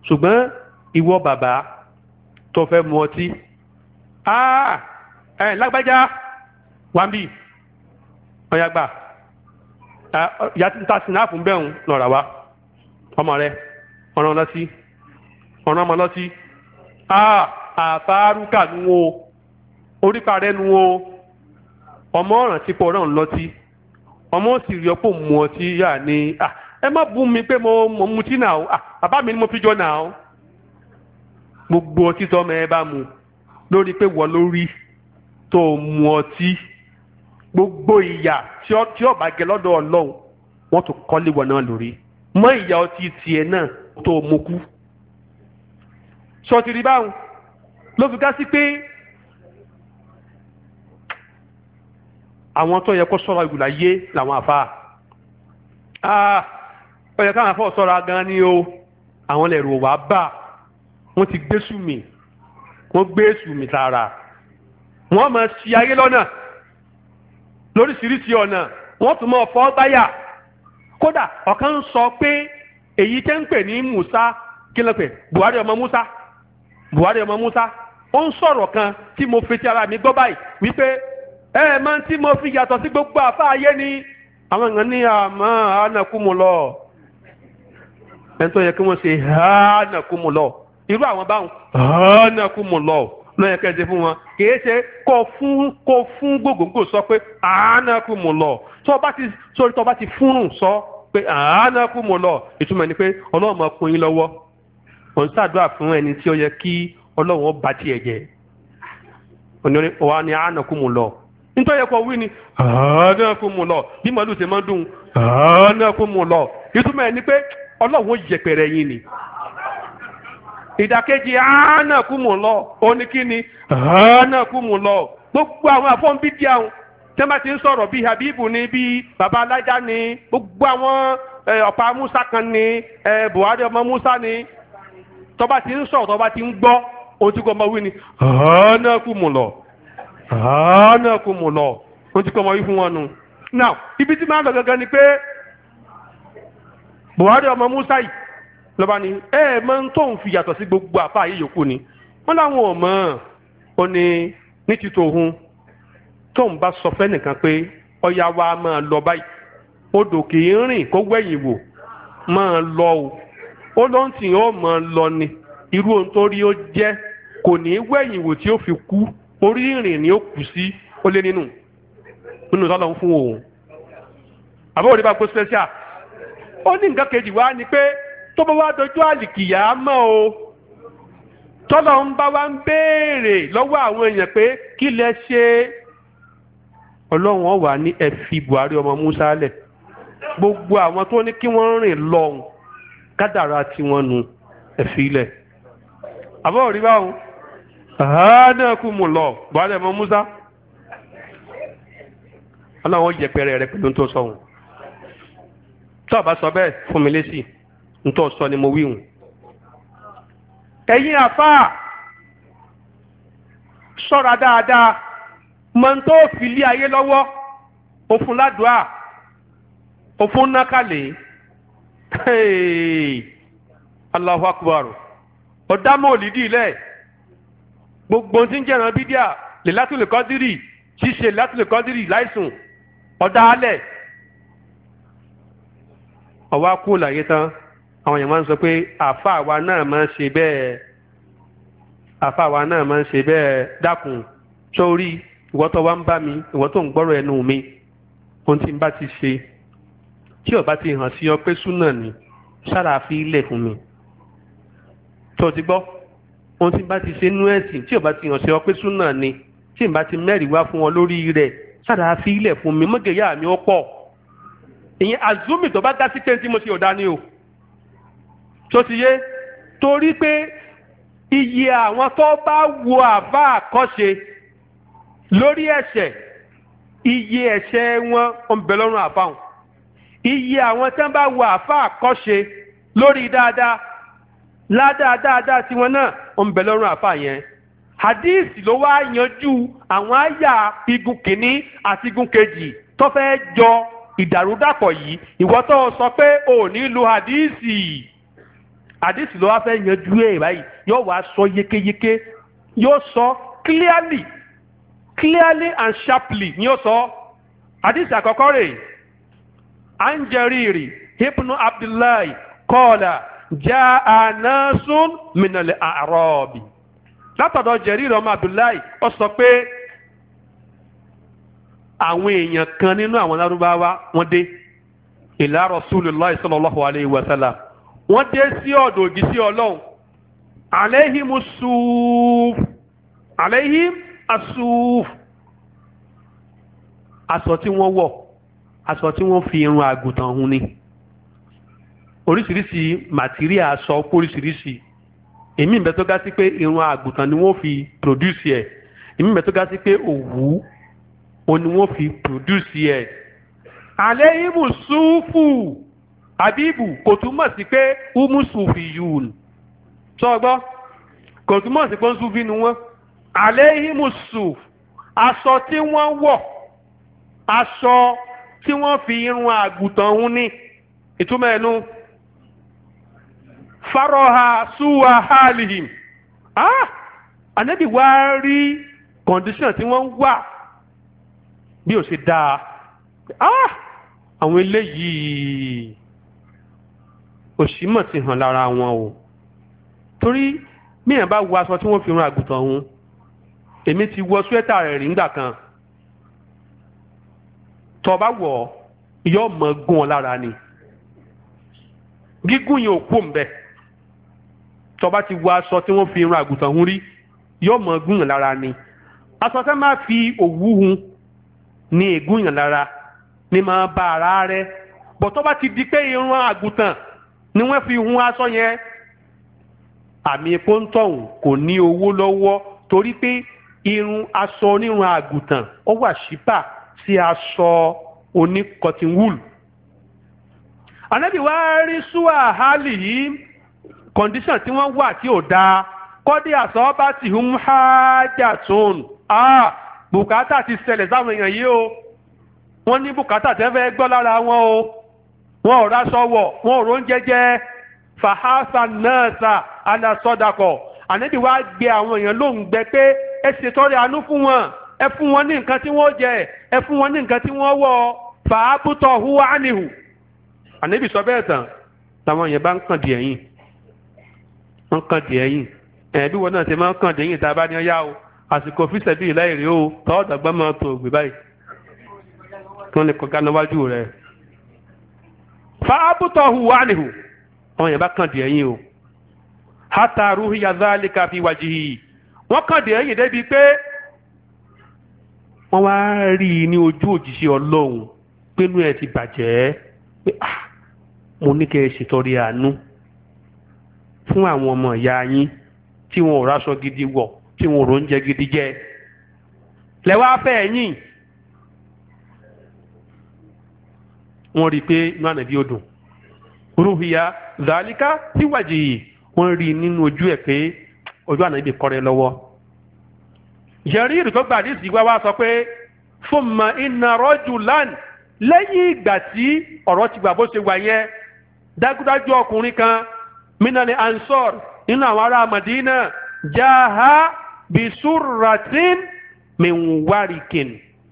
ṣùgbọ́n ìwọ bàbá tó fẹ́ mu ọtí lágbájá wà ń bì ọ̀yà gbà ìyá tí ń ta sinapu ń bẹ̀rùn lọ́ra wa ọmọ rẹ ọ̀ràn ọlọ́tí ọ̀ràn ọmọ ọlọ́tí àfárúkà nu o orípa rẹ nu o ọmọ ọ̀ràn tí pọ̀ ọ̀ràn lọ́tí ọmọ òsì rí ọ̀pọ̀ mu ọtí yà ní ẹ má bú mi pé mo mutí náà o bàbá mi ni mo fi jọ náà o gbogbo ọtí tọ́mọ ẹ bá mu lórí pé wọ́n lórí tó mu ọtí gbogbo ìyà tí ọba gẹ lọ́dọ̀ Ọlọ́run wọ́n tún kọ́lé wọn náà lórí mọ ìyà ọtí tiẹ̀ náà tó mu kú sọtìrì báwọn ló fi ká sí pé àwọn tó yẹ kó sọ́ra ìgbìlá yé làwọn àfa ó yẹ káwọn afọ sọ́ra gan ni o àwọn lè rò wá bá wọ́n ti gbé sùmí wọ́n gbé sùmí tààrà wọ́n máa ṣì ayé lọ́nà lóríṣiríṣi ọ̀nà wọ́n tún máa fọ́ gbáyà kódà ọ̀kan ń sọ pé èyí tẹ́ ń pè ní Musa kí ló pè Buhari ọmọ Musa ó ń sọ̀rọ̀ kan tí mo fi ti ara mi gbọ́ báyìí wípé máa tí mo fi yàtọ̀ sí gbogbo àfa ayé ni àwọn èèyàn ní àmọ́ ànàkúmùlọ ẹni tó yẹ kí wọ́n ṣe ànàkúmùlọ irú àwọn báwọn ànàkúmùlọ lọ́yẹ̀ kẹ́ẹ̀dẹ́ fún wọn kìí ṣe kó fún gbogbogbò sọ pé ànàkúmùlọ tó bá ti fúnrùn sọ pé ànàkúmùlọ ìtumọ̀ ni pé Ọlọ́run máa kún yín lọ́wọ́ òun ṣàdúrà fún ẹni tí ó yẹ kí Ọlọ́run ó bá tiẹ̀ jẹ́ òun ni ànàkúmùlọ nítorí ẹ̀kọ́ wí ni ànàkúmùlọ bí màálù ṣe máa ń dùn ànàkúmùlọ ìtumọ̀ ẹ̀ ni pé Ọlọ́run ó yẹpẹrẹ yín ni ìdàkejì àánàkúmùlọ oníkíni àánàkúmùlọ gbogbo àwọn àfọ́nbídìí àwọn tẹ́ bá ti ń sọ̀rọ̀ bíi Habibu ni bíi baba alájà ni gbogbo àwọn ọ̀pá Musa kan ni Buhari ọmọ Musa ni tọ́ba ti ń sọ̀rọ̀ tọ́ba ti ń gbọ́ ojúkọ ọmọ wí ni àánàkúmùlọ ojúkọ ọmọ wí fún wọn nu. now ibi tí máa ń lọ gangan ni pé Buhari ọmọ Musa yìí lọ́ba ni máa ń tó ń fi yàtọ̀ sí gbogbo àfa ayé yòókù ni wọ́n láwọn ò mọ̀ ó ní ní títò ohun tó ń bá sọ fẹ́ nìkan pé ọya wa máa lọ báyìí odò kì í rìn kó wẹ̀yìn wò máa lọ o ó ló ń tì ó máa lọ ni irú ohun tó rí ó jẹ́ kò ní wẹ̀yìn wò tí ó fi kú orí ìrìn ni ó kù sí ó lé nínú tọ́lọ́ ń fún òun àbúrò ní bá gbó special ó ní nǹkan kejì wá ni pé tó bá wá dojú àlìkìyà mọ́ o tọ́lọ̀ ń bá wá ń béèrè lọ́wọ́ àwọn èèyàn pé kí lẹ ṣe Ọlọ́run ó wá ní ẹ fi Buhari ọmọ Musa lẹ̀ gbogbo àwọn tó ní kí wọ́n rìn lọ́hùn kádàrá tí wọ́n nu ẹ fi lẹ̀ àbọ̀ rí báwọn àánàkúmùlọ Buhari ọmọ Musa Ọlọ́run yẹpẹrẹ rẹ pẹ̀lú tó sọ̀hún tó bá sọ bẹ́ẹ̀ fún mi lésì ntọ́ sọ ni mo wí hùn. ẹ̀yin àfáà ṣọ́ra dáadáa mọ̀ tó fi lé ayé lọ́wọ́ òfun ládùá òfun nákàlẹ̀ Allahu Akbar ọ̀dámọ̀ òlìdí ilẹ̀ gbogbo tí ń jẹ́ràn bídíà lè látòlè kọ́dírì ṣíṣe látòlè kọ́dírì láìsùn ọ̀dá alẹ̀ ọ̀wá kú láyé tán àwọn èèyàn máa ń sọ pé àfáà wa náà máa ń ṣe bẹ́ẹ̀ àfáà wa náà máa ń ṣe bẹ́ẹ̀ dákun sórí ìwọ tó wá ń bá mi ìwọ tó ń gbọ́rọ̀ ẹnu mi ohun tí n bá ti ṣe tí ó bá ti hàn sí ọ pé súnà ni sára fi ilẹ̀ fún mi tó ti gbọ́ ohun tí n bá ti ṣe nú ẹ̀sìn tí ó bá ti hàn sí ọ pé súnà ni tí n bá ti mẹ́rìí wá fún ọ lórí rẹ̀ sára fi ilẹ̀ fún mi mọ́gẹ̀yà mi ó pọ̀ ìyẹn azumi tó bá dá sí pé tí mo ṣe ò dání o tó ti yé torí pé iye àwọn tó bá wo àbá àkọ́ṣe lórí ẹ̀ṣẹ̀ iye ẹ̀ṣẹ̀ wọn ń bẹ lọ́rùn àfáhùn iye àwọn tí wọ́n bá wo àbá àkọ́ṣe lórí dáadáa ládáadáa tí wọn náà ń bẹ lọ́rùn àfá yẹn hadith ló wá yanjú àwọn àyà igun kìíní àti igun kejì tó fẹ́ jọ ìdàrúdàpọ̀ yìí ìwọ tó sọ pé ò ní lo hadisi àdìsí ló wá fẹ́ yanjú ẹ̀ báyìí yóò wá sọ yékéyéké yóò sọ clearly and sharply ni yóò sọ àdìsí àkọ́kọ́ rẹ̀ an Jariri ibnu Abdullahi qala jaa nasun minal a'rabi látọ̀dọ̀ Jariri ọmọ Abdullahi ó sọ pé àwọn èèyàn kan nínú àwọn Lárúbáwá wọ́n dé ila Rasulillah sallallahu alayhi wa sallam wọ́n dé sí ọ̀dọ̀ òjíṣẹ́ Ọlọ́run alayhim asuf aṣọ tí wọ́n wọ̀ aṣọ tí wọ́n fi irun àgùntàn hun ni oríṣiríṣi màtíríà aṣọ oríṣiríṣi èmi ìbẹ́ tó ga sí pé irun àgùntàn ni wọ́n fi produce ẹ̀ èmi ìbẹ́ tó ga sí pé òwú o ni wọ́n fi produce ẹ̀ alayhim sufu àbíbù kò túmọ̀ sí pé umusufi yùn sọ́gbọ́ kò túmọ̀ sí pé ń súnfì ni wọ́n aléhìmùsùf aṣọ tí wọ́n wọ̀ aṣọ tí wọ́n fi irun àgùntàn hun ní ìtumọ̀ ẹnu faroha suwa halihim ànábì wá rí kọ̀ǹdíṣàn tí wọ́n wà bí ó ṣe dáa àwọn eléyìí òṣìmọ̀ ti hàn lára wọn o torí míyàn bá wọ aṣọ tí wọ́n fi rán àgùntàn hun èmi ti wọ swẹ́tà rẹ̀ rí nígbà kan tó bá wọ̀ yóò mọ gún ọ lára ni gígùn yẹn ò kú òǹbẹ tó bá ti wọ aṣọ tí wọ́n fi rán àgùntàn hun rí yóò mọ gún yàn lára ni aṣọ tẹ́ máa fi òwú hun ní ègún yàn lára ní máa bá ara rẹ̀ bọ̀ tó bá ti di pé irun àgùntàn ni wọ́n fi hun aṣọ yẹn àmì pọ́ńtọ̀hún kò ní owó lọ́wọ́ torí pé irun aṣọ onírun àgùntàn ó wà ṣípà sí aṣọ oní cotton wool. ànábì wá rí súwà hálì yìí kọ̀ǹdíṣàn tí wọ́n wà tí ò dáa kọ́dí àṣọ bá ti hùm hájà tóun bùkátà ti ṣẹlẹ̀ sáwọn èèyàn yìí o wọ́n ní bùkátà tẹ́ fẹ́ gbọ́ lára wọn o wọn ò ráṣọ wọ̀ wọn ò róúnjẹ jẹ fàhásà náà sà alásọdakọ̀ ànábì wá gbé àwọn èèyàn lóhùn gbẹ pé ẹ ṣètọrẹ àánú fún wọn ẹ fún wọn ní nǹkan tí wọ́n jẹ ẹ fún wọn ní nǹkan tí wọ́n wọ̀ fàábùtọ̀ hùwà ánìhù ànábì sọ bẹ́ẹ̀ tán làwọn èèyàn bá ń kàn dì ẹ̀yìn wọ́n kàn dì ẹ̀yìn bí wọn náà ṣe máa ń kàn dì ẹ̀yìn tá a bá ní ọyá o àsìkò fíṣẹ̀bí ìláìrí o tọ́ọ̀dọ̀gbọ́n máa tó ògbé báyìí kí wọ́n lè kọjá níwájú rẹ̀ fàábùtọ̀ hùwà ánìhù àwọn èèyàn bá kàn dì ẹ̀yìn o hátà rúhìyà zálíkà fi wàjìhì wọ́n kàn dì ẹ̀yìn débi pé wọ́n wá rí i ní ojú òjíṣẹ́ Ọlọ́run pínú ẹ̀ ti bàjẹ́ pé mo ní kẹ́ ẹ ṣètọrẹ àánú fún àwọn ọmọ ìyá yín tí wọn ò ráṣọ gidi wọ̀ tí wọn ò róúnjẹ gidi jẹ lẹ́wọ́ afẹ́ ẹ̀yìn wọ́n rí i pé inú ànàbí ó dùn rúhìyà zálíkà fi wàjìhì wọ́n rí nínú ojú ẹ̀ pé ojú ànábì kọ́rẹ́ lọ́wọ́. Jarir tó gbà àdìsí wá sọ pé thumma inna rajulan lẹ́yìn ìgbà tí ọ̀rọ̀ ti gbà bó ṣe wà yẹn dájúdájú ọkùnrin kan minal ansor nínú àwọn ará Madina jaha bisurratin min warikin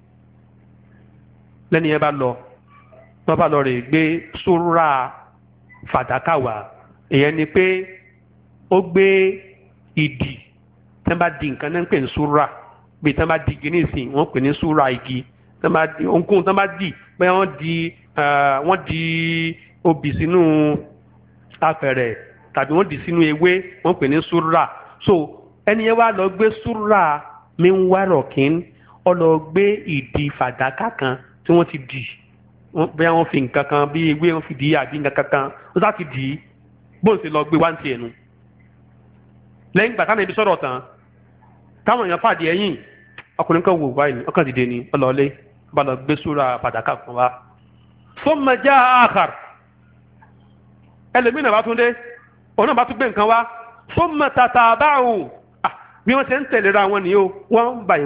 lẹ́ni ẹ bá lọ wọ́n bá lọ rè gbé súrà fàdákà wá èyàn ni pé ó gbé ìdì tẹ́ bá di nǹkan náà ń pè ní súrà bí tẹ́ bá di igi nísìn wọ́n pè ní súrà igi tẹ́ bá di ohunkóhun tẹ́ bá di bẹ́ẹ̀ wọ́n di obì sínú apẹ̀rẹ̀ tàbí wọ́n di sínú ewé wọ́n pè ní súrà so ẹni yẹn wá lọ gbé súrà mi ń wá rọ̀kín ọ lọ gbé ìdì fàdákà kan tí wọ́n ti dì bẹ́ẹ̀ wọ́n fi nǹkan kan bí ewé wọ́n fi dì í àbí nǹkan kankan wọ́n sá ti dì í bóun ti lọ gbé wá ń tiẹ̀ nu lẹ́yìn gbà táwọn ibi sọ̀rọ̀ tán táwọn èèyàn pàdé ẹ̀yìn ọkùnrin kan wò báyìí ọkàn dìde ni ọlọ́ọ̀lẹ́ bá lọ gbé súra fàdákà kan wá thumma jaa akhar ẹlòmínà bá tún dé òun náà bá tún gbé nǹkan wá thumma tataba'u bí wọ́n ṣe ń tẹ̀léra wọn nìyó one by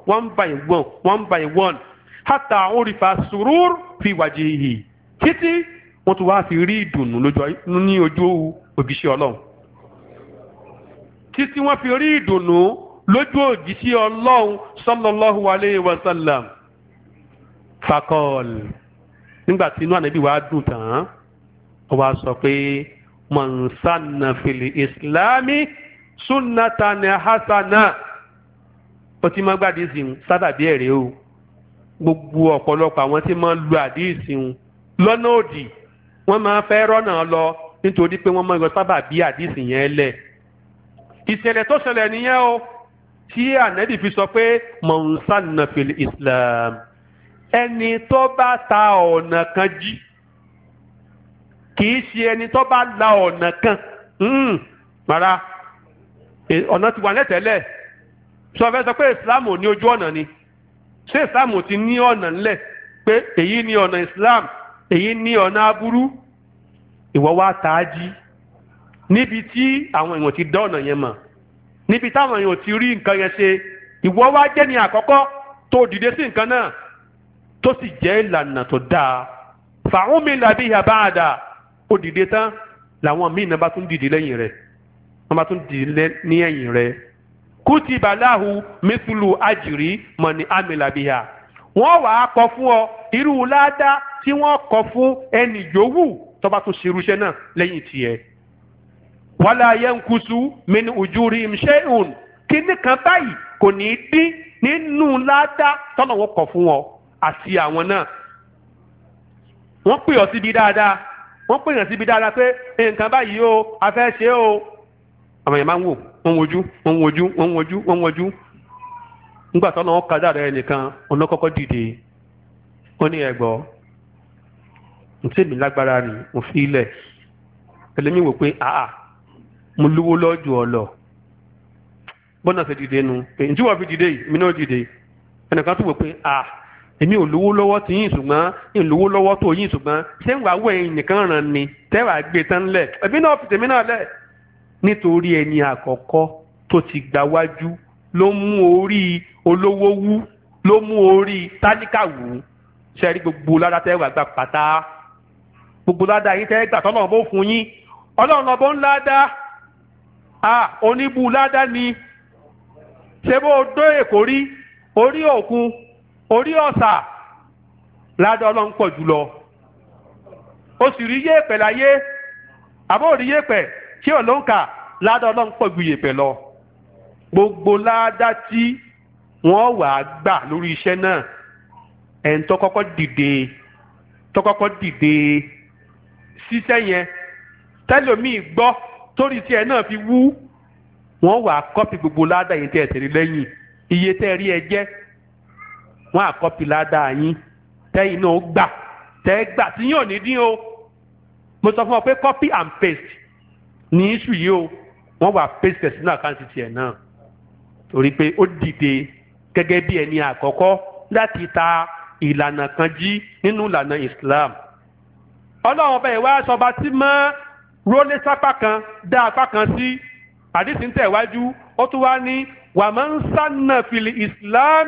one hatta urifa surur fi wajhihi títí wọ́n tún wá fi rí ìdùnnú ní òjíṣẹ́ Ọlọ́run títí wọ́n fi rí ìdùnnú lójú òjíṣẹ́ Ọlọ́run sallallahu alayhi wa sallam. fakọ́ọ̀l nígbà tí inú ànábì wa dùn tán ó wá sọ pé man sanna fil islami sunnatan hasana. ó ti máa gbàdí sí un sábàbí ẹ̀rẹ́ o gbogbo ọ̀pọ̀lọpọ̀ àwọn tí máa ń lu àdíìsì un lọ́nà òdì wọ́n máa fẹ́ rọ́nà lọ nítorí pé wọ́n máa yọ sábàbí àdíìsì yẹn lẹ̀. ìṣẹ̀lẹ̀ tó ṣẹlẹ̀ nìyẹn o tí ànábì fi sọ pé man sanna fil islam ẹni tó bá ta ọ̀nà kan jí kì í ṣe ẹni tó bá la ọ̀nà kan rárá ọ̀nà ti wà lẹ́tẹ̀lẹ̀ sọ fẹ́ sọ pé islam ò ní ojú ọ̀nà ni ṣé islam ti ní ọ̀nà ńlẹ̀ pé èyí ni ọ̀nà islam èyí ni ọ̀nà aburú ìwọ wá tá a jí níbi tí àwọn èèyàn ti dá ọ̀nà yẹn mọ̀ níbi táwọn èèyàn ti rí nǹkan yẹn ṣe ìwọ wá jẹ́ ní àkọ́kọ́ tó dìde sí nǹkan náà tó sì jẹ́ ìlànà tó dáa fàáhùn mi làbí àbáàdà ó dìde tán làwọn míì náà bá tún dìde lẹ́yìn rẹ̀ wọ́n bá tún dìde ní ẹ̀yìn rẹ̀ kútìbà láhu mithlu ajri mọ̀ni amìlàbíyà wọ́n wàá kọ fún ọ irú ládá tí wọ́n kọ fún ẹnì yòówù tó bá tún ṣerú iṣẹ́ náà lẹ́yìn tiẹ̀. wala yankusu min ujurihim shay'un kíní kan báyìí kò ní í dín nínú ládá tọ́nà wọn kọ fún ọ àti àwọn náà. wọ́n pè ọ síbi dáadáa wọ́n pè yàn síbi dáadáa pé nǹkan báyìí o a fẹ́ ṣe o àwọn èèyàn máa ń wò wọ́n wojú nígbà tó náà kájà rẹ̀ nìkan ọ̀nà kọ́kọ́ dìde ó ní ẹ̀gbọ́ ntẹ́mi lágbára ni mo fi ilẹ̀ ẹlẹ́mi wò pé àà mo lówó lọ́jù ọ lọ bọ́nà ṣe dìde nu ǹjí wọ́n fi dìde yìí mi náà dìde ẹnìkan tó wò pé èmi ò lówó lọ́wọ́ tí yín ṣùgbọ́n ìlówó lọ́wọ́ tó yín ṣùgbọ́n ṣé ń wàá wọ ẹ̀yìn nìkan ràn ni tẹ́wàá gbé tán lẹ̀ ẹ̀bí náà fi tèmi náà lẹ̀ nítorí ẹni àkọ́kọ́ tó ti gbà wájú ló mú orí olówó wú ló mú orí tálíkà wú ṣẹ́rí gbogbo ládá tẹ́wàá gbà pátá gbogbo ládá yín tẹ́ gbà tọ́lọ́run bó fún yín ọlọ́run ọbọ̀ ńlá dá oníbu ládá ni ṣé bó dó èkó rí orí òkun orí ọ̀sà ládá ọlọ́run pọ̀ jùlọ ó sì rí yéèpẹ̀ láyé àbó rí yéèpẹ̀ tí ò ló ń kà ládá ọlọ́run pọ̀ ju yèèpẹ̀ lọ gbogbo ládá tí wọ́n wà á gbà lórí iṣẹ́ náà ẹ̀ń tó kọ́kọ́ dìde ṣiṣẹ́ yẹn tẹ́lòmíì gbọ́ torí tiẹ̀ náà fi wú wọ́n wà á kọ́pì gbogbo ládá yẹn tẹ́ ẹ̀ tẹ̀lé lẹ́yìn iye tẹ́ rí ẹ jẹ́ wọ́n á kọ́pì ládá yín tẹ́yìn náà gbà tí yóò ní dín o mo sọ fún ọ pé copy and paste ní iṣu yìí o wọ́n wà paste sínú àkáǹtì tiẹ̀ náà torí pé ó dìde gẹ́gẹ́ bí ẹni àkọ́kọ́ láti ta ìlànà kan jí nínú ìlànà Islam ọlọ́run ọba ìwà aṣọba tí mọ́ rólé sápá kan dá apá kan sí àdìsí ń tẹ̀wájú ó tún wá ní wa man sanna fil Islam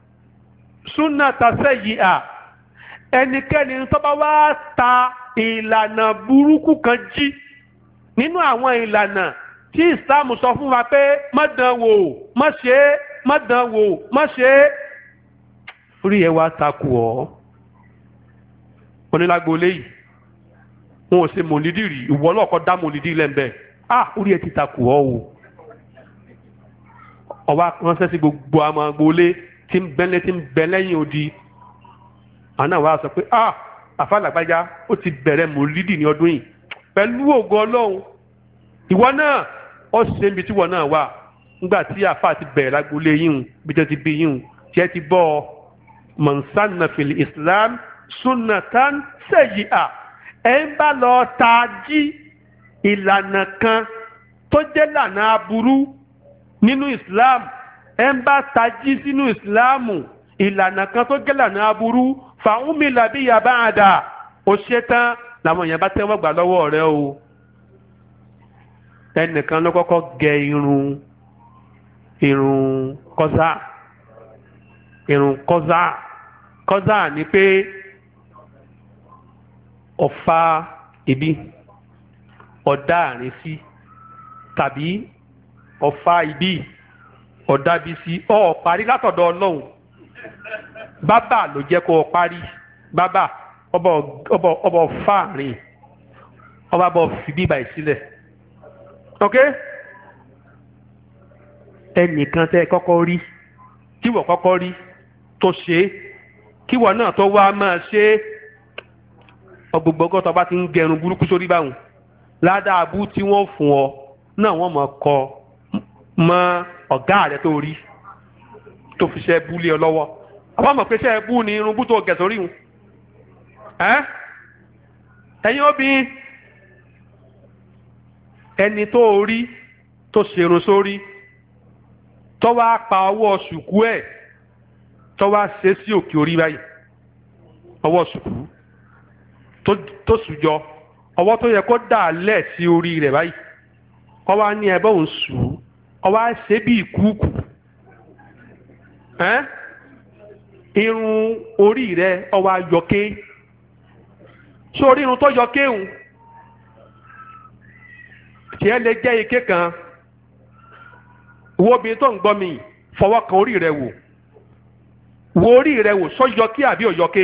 sunnata sayyi'a ẹnikẹ́ni tó bá wá ta ìlànà burúkú kan jí nínú àwọn ìlànà tí Islam sọ fún wa pé má dán wò má ṣe é má dán wò má ṣe é orí ẹ wá takò ọ́ onílágbólé yìí wọn ò ṣe mòlídì rí ìwọ ọlọ́kọ̀ dá mòlídì lẹ́ńbẹ́ orí ẹ ti takò ọ́ o ọwọ́ ránṣẹ́ sí gbogbo àmọ́ agboolé tí ń bẹ lẹ́yìn odi àná wa sọ pé àfàlàgbájá ó ti bẹ̀rẹ̀ mòlídì ní ọdún yìí pẹ̀lú ògo Ọlọ́run ìwọ náà ó ṣe ibi tí ìwọ náà wà nígbà tí àfà ti bẹ̀rẹ̀ lágbólé yìí bí tẹ́ ti bí yìí tí ẹ ti bọ́ ọ man sanna fil Islam sunnatan sayyi'a ẹ ń bá lọ tají ìlànà kan tó jẹ́ lànà aburú nínú Islam ẹ ń bá tají sínú Ìsìláàmù ìlànà kan tó jẹ́ lànà aburú fa'umila biha ba'da ó ṣe tán làwọn èèyàn bá tẹ́wọ́ gbà lọ́wọ́ rẹ o ẹnìkan ló kọ́kọ́ gẹ irun kọ́sá ni pé ọ̀fà ibi ọ̀dà àárín sí tàbí ọ̀fà ibi ọ̀dà bí sí ọ̀ parí látọ̀dọ̀ ọlọ́run bábà ló jẹ́ kó o parí bábà ọba ọ̀fà àárín ọba bọ̀ fi bíbà ìsílẹ̀ ok ẹnìkan tẹ́ kọ́kọ́ rí tíwọ̀ kọ́kọ́ rí tó ṣe é kíwọ̀ náà tó wá máa ṣe é ọgbogbo ọgọ́tọ̀ bá ti ń gẹrun burúkú sórí báwọn ládàábù tí wọ́n fún ọ náà wọ́n mọ̀ kọ mọ́ ọ̀gá rẹ tó rí tó fi ṣe bú lé ọ lọ́wọ́ àwọn ọmọ pé ṣe bú ni irun bú tó gẹ̀ sórí wọn ẹ̀yin obìnrin ẹni tó rí tó ṣerun sórí tó wá pa ọwọ́ ṣùkú ẹ̀ tó wá ṣe sí òkè orí báyìí ọwọ́ ṣùkú tó sùjọ ọwọ́ tó yẹ kó dà lẹ̀ sí orí rẹ̀ báyìí kọ́ wá ní ẹbọ òun sù ú ọwọ́ á ṣe bí ìkúùkù irun orí rẹ̀ ọwọ́ á yọké sórí irun tó yọké òun tiẹ̀ lè jẹ́ ike kan wo obìnrin tó ń gbọ́ mi fọwọ́ kan orí rẹ̀ wò wo orí rẹ̀ wò sọ yọké àbí òyọké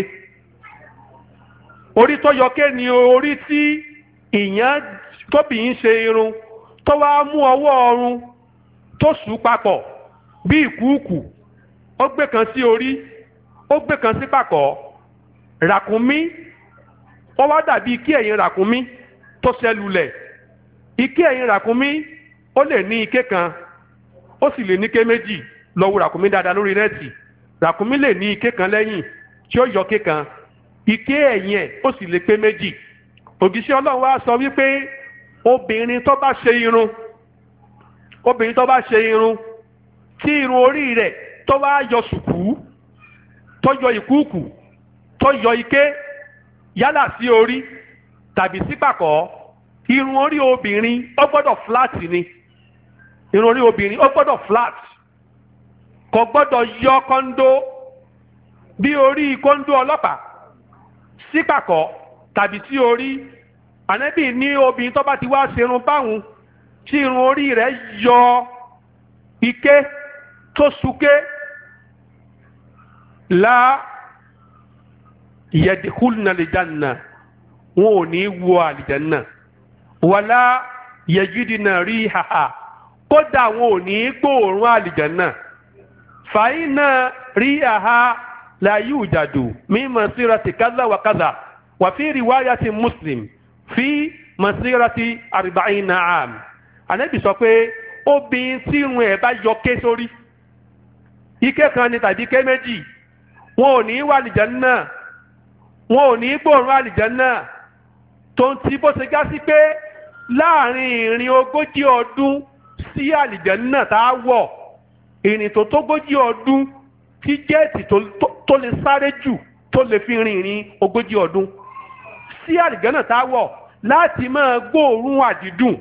orí tó yọké ni orí tí ìyẹn tóbi ń ṣe irun tó wá mú ọwọ́ ọrùn tó sùn papọ̀ bí ìkúùkù ó gbé kan sí orí ó gbé kan sí pàkọ́ ràkúnmí ó wá dàbí ike ẹ̀yìn ràkúnmí tó ṣẹlulẹ̀ ike ẹ̀yìn ràkúnmí ó lè ní ike kan ó sì lè ní ike méjì lọ wo ràkúnmí dáadáa lórí nẹ́ẹ̀tì ràkúnmí lè ní ike kan lẹ́yìn tí ó yọ ike kan ike ẹ̀yìn ẹ̀ ó sì lè pé méjì ògìṣẹ́ ọlọ́run wá sọ wípé obìnrin tó bá ṣe irun tí irun orí rẹ̀ tó wá yọ ṣùkú tó yọ ìkúùkù tó yọ ike yálà sí orí tàbí sí pàkọ́ irun orí obìnrin ó gbọ́dọ̀ flat ni irun orí obìnrin ó gbọ́dọ̀ flat kò gbọ́dọ̀ yọ kọ́ńdó bí orí kọ́ńdó ọlọ́pàá sí pàkọ́ tàbí sí orí ànábì ní obìnrin tó bá ti wá ṣerun báwọn tí irun orí rẹ̀ yọ ike tó súké la yadkhulna aljanna wọn ò ní wọ àlìjánà wàlá yajidna rihaha kódà wọn ò ní gbóòórùn àlìjánà fàáyínà rihaha la yujadu min masirati kaza wa kaza wa fi riwayati Muslim fi masirati arba'ina am Ànábì sọ pé obìnrin tí irun ẹ̀ bá yọ ké sórí ike kan ni tàbí ike méjì wọn ò ní wà àlìjánà wọn ò ní gbóòórùn àlìjánà tó ń ti bó ṣe já sí pé láàrin ìrìn 40 ọdún sí àlìjánà tá a wọ̀ ìrìn tó 40 ọdún tí jẹ́ẹ̀tì tó lè sáré jù tó lè fi rin ìrìn 40 ọdún sí àlìjánà tá a wọ̀ láti máa gbóòórùn àdídùn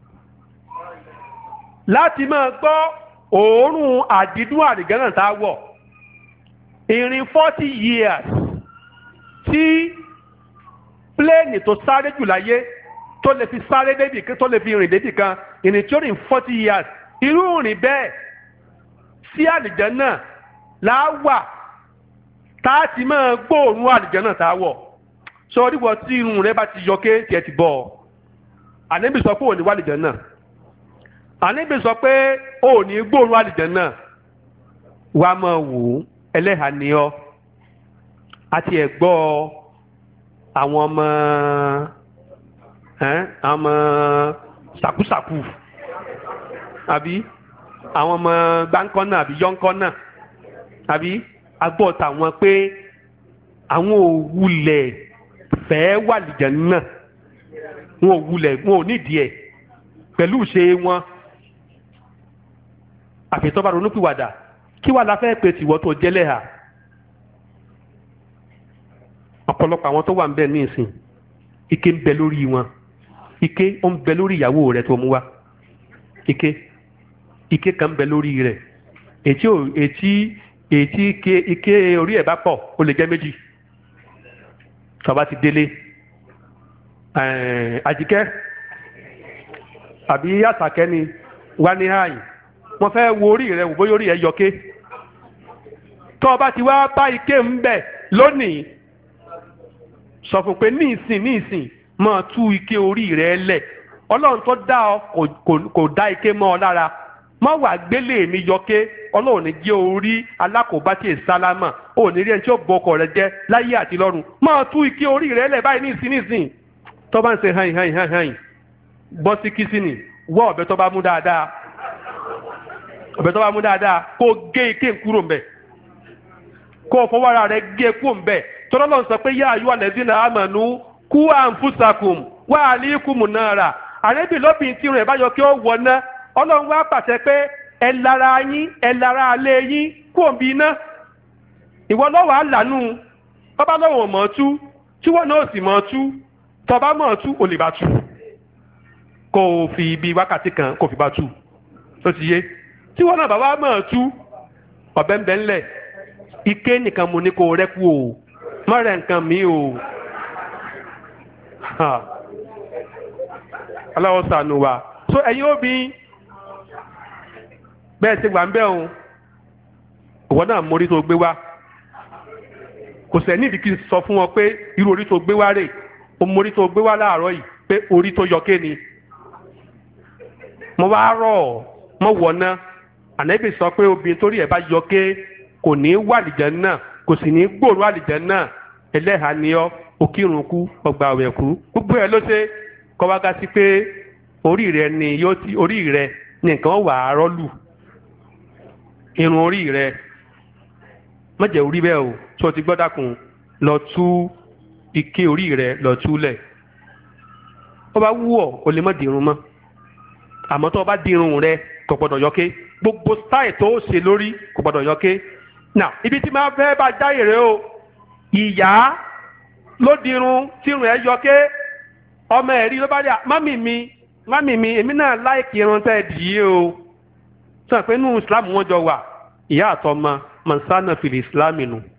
láti máa gbọ́ òórùn àdídùn àlìjánà tá a wọ̀ ìrìn 40 years tí pléènì tó sáré jù láyé tó lè fi sáré débì kan tó lè fi rìn débì kan ìrìn tí ó rìn 40 years irú ìrìn bẹ́ẹ̀ sí àlìjánà láwà tá a ti máa gbóòórùn àlìjánà tá a wọ̀ sọ oríwọ tí irun rẹ bá ti yọ ké tiẹ̀ ti bọ̀ Ànábì sọ pé ò ní wà àlìjánà Ànábì sọ pé ò ní gbóòórùn àlìjánà wà á máa wò ó ẹlẹ́hàá ni ọ́ àti ẹ̀gbọ́ àwọn ọmọ sàkúsàkù àbí àwọn ọmọ gbáǹkọ́ náà àbí yọ́ǹkọ́ náà àbí agbọ́ tàwọn pé àwọn òwúlẹ̀ fẹ́ wà àlìjánà wọn òwúlẹ̀ wọn ò nídìí ẹ̀ pẹ̀lú ṣe wọn àfẹ́tọ́ bá ronúpìwàdà kí wà la fẹ́ pè tìwọ́ tó jẹ́lẹ̀ hà ọ̀pọ̀lọpọ̀ àwọn tó wà ń bẹ ní ìsìn ike ń bẹ lórí wọn ike ó ń bẹ lórí ìyàwó rẹ̀ tó mú wá ike kan ń bẹ lórí rẹ̀ ètí ike orí ẹ̀ bá pọ̀ ó lè jẹ́ méjì tó bá ti délé Àjíkẹ́ àbí àṣàkẹ́ ni wá ní àyìn wọ́n fẹ́ wo orí rẹ̀ wò bóyá orí ẹ̀ yọké tó o bá ti wá bá ike ń bẹ̀ lónìí sọ fún pé ní ìsìn máa tú ike orí rẹ̀ lẹ̀ ọlọ́run tó dá ọ kò dá ike mọ́ ọ lára má wàá gbélé mi yọké ọlọ́run ní jẹ́ orí alákòóbá tí è sálámà ò ní rí ẹni tí ó bọ ọkọ rẹ jẹ́ láyé àti lọ́run máa tú ike orí rẹ̀ lẹ̀ báyìí ní ìsìn tó bá ń ṣe hàn bọ́ sí kìsìnì wọ́ ọ̀bẹ tó bá mú dáadáa kó gé ike kúrò ń bẹ̀ kó fọwọ́ ara rẹ̀ gé kúrò ń bẹ̀ tọ́lọ́ lọ́n sọ pé yá ayú alladhina amanu qu anfusakum wa ahlikum nara àrẹ́bì lóbìn tí rẹ̀ bá yọ kí ó wọ̀ ná ọlọ́run wá pàṣẹ pé ẹ lára alẹ́ yín kúrò ń bí iná ìwọ lọ́wọ́ àlànà ọba lọ́wọ́ mọ̀ tú tí wọ́n náà sì mọ̀ tú tọba mọ̀ tú ò lè bá tú kó o fi ibi wákàtí kan kó o fi bá tú tó ti yé tí wọ́n náà bàbá mọ̀ tú ọ̀bẹ ń bẹ ńlẹ̀ ike nìkan mo ní kó o rẹ́kú o má rẹ̀ nǹkan mi o aláwọ̀ sànù wa so ẹ̀yin obìnrin bẹ́ẹ̀ ti wà ń bẹ́ òun ìwọ náà mórí tó gbé wá kò sẹ́ nídìí kí n sọ fún wọn pé irú orí tó gbé wá rè o mórí tó gbé wá láàárọ̀ yìí pé orí tó yọké ni mo wá rọ̀ mo wọ̀ ná ànábì sọ pé obìnrin torí ẹ̀ bá yọké kò ní wà àlìjẹ́ náà kò sì ní gbòòrò àlìjẹ́ náà ẹlẹ́hà ni ọ́ òkìrùn kú ọgbà àwẹ̀ kú gbogbo ẹ̀ ló ṣe kọ́ wá gá sí pé orí rẹ ni nǹkan wà á rọ́lù irun orí rẹ má jẹ́ orí bẹ́ẹ̀ o tó ti gbọ́ dákun lọ tú ike orí rẹ lọ túlẹ̀ ó bá wú ọ o lè má dirun mọ́ àmọ́ tó o bá dirun rẹ kò gbọ́dọ̀ yọké gbogbo style tó ṣe lórí kò gbọ́dọ̀ yọké now ibi tí máa fẹ́ bá jáyè rẹ o ìyá ló dirun tírun ẹ yọké ọmọ ẹ̀rí ló bá dé mami mi èmi náà láìkì irun tẹ́ ẹ dì í o sọ pé nínú Islam wọn jọ wà ìyá àtọmọ mọ̀nsánà fìlì Islam nù